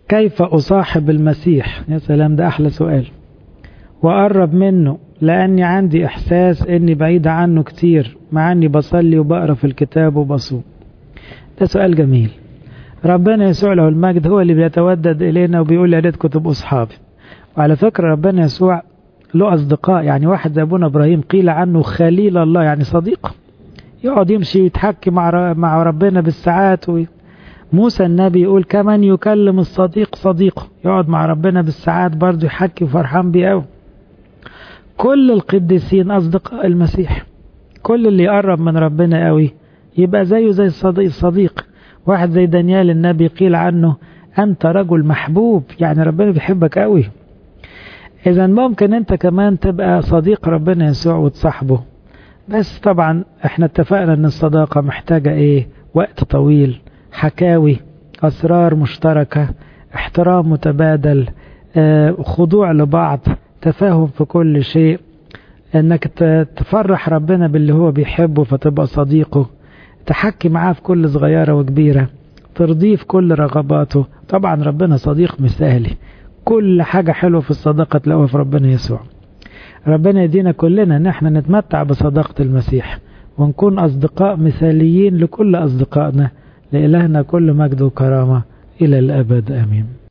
كيف أصاحب المسيح؟ يا سلام، ده أحلى سؤال. وأقرب منه لأني عندي إحساس أني بعيد عنه كتير، مع أني بصلي وبقرأ في الكتاب وبصوم. ده سؤال جميل. ربنا يسوع له المجد هو اللي بيتودد إلينا وبيقول يا ريتكم تبقوا أصحابي. وعلى فكرة ربنا يسوع له أصدقاء، يعني واحد زي أبونا إبراهيم قيل عنه خليل الله، يعني صديق، يقعد يمشي يتحكي مع ربنا بالساعات. موسى النبي يقول كمان يكلم الصديق صديقه، يقعد مع ربنا بالساعات برضه يحكي وفرحان بيه قوي. كل القديسين أصدقاء المسيح، كل اللي يقرب من ربنا قوي يبقى زيه زي الصديق. واحد زي دانيال النبي قيل عنه أنت رجل محبوب، يعني ربنا بيحبك قوي. إذا ممكن أنت كمان تبقى صديق ربنا يسوع وتصاحبه، بس طبعا احنا اتفقنا أن الصداقة محتاجة إيه؟ وقت طويل، حكاوي، أسرار مشتركة، احترام متبادل، خضوع لبعض، تفاهم في كل شيء، انك تفرح ربنا باللي هو بيحبه فتبقى صديقه، تحكي معاه في كل صغيرة وكبيرة، ترضيه في كل رغباته. طبعا ربنا صديق مثالي، كل حاجة حلوة في الصداقة تلاقوها في ربنا يسوع. ربنا يدينا كلنا ان احنا نتمتع بصداقة المسيح ونكون أصدقاء مثاليين لكل أصدقائنا. لإلهنا كل مجد وكرامة إلى الأبد، آمين.